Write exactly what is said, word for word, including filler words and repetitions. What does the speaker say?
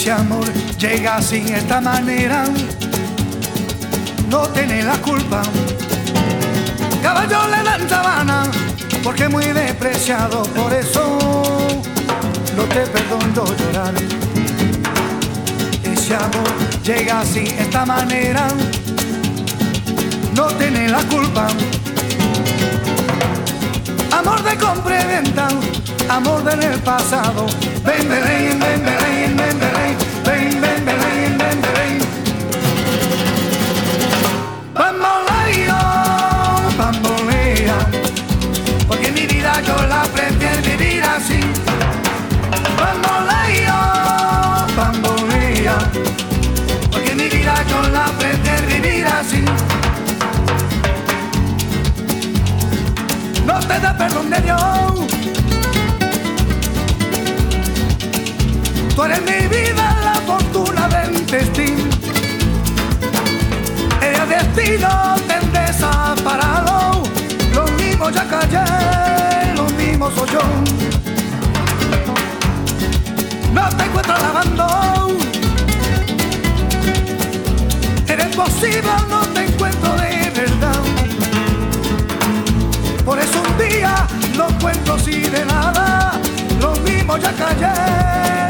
Ese amor llega sin esta manera, no tiene la culpa. Caballo le dan sabana porque es muy despreciado, por eso no te perdono llorar. Ese amor llega sin esta manera, no tiene la culpa. Amor de compra y venta, amor del pasado. Ven, ven, ven, ven, ven, ven, ven, ven, ven, ven, ven, ven. Bamboleo, bambolea, porque mi vida yo la prefiero vivir así. Bamboleo, bambolea, porque mi vida yo la prefiero vivir así. No te da perdón de Dios, tú eres mi vida, la fortuna del destino. El destino te desaparado, lo mismo ya callé, lo mismo soy yo. No te encuentro lavando, eres posible, no te encuentro de verdad. Por eso un día no cuento así de nada, lo mismo ya callé.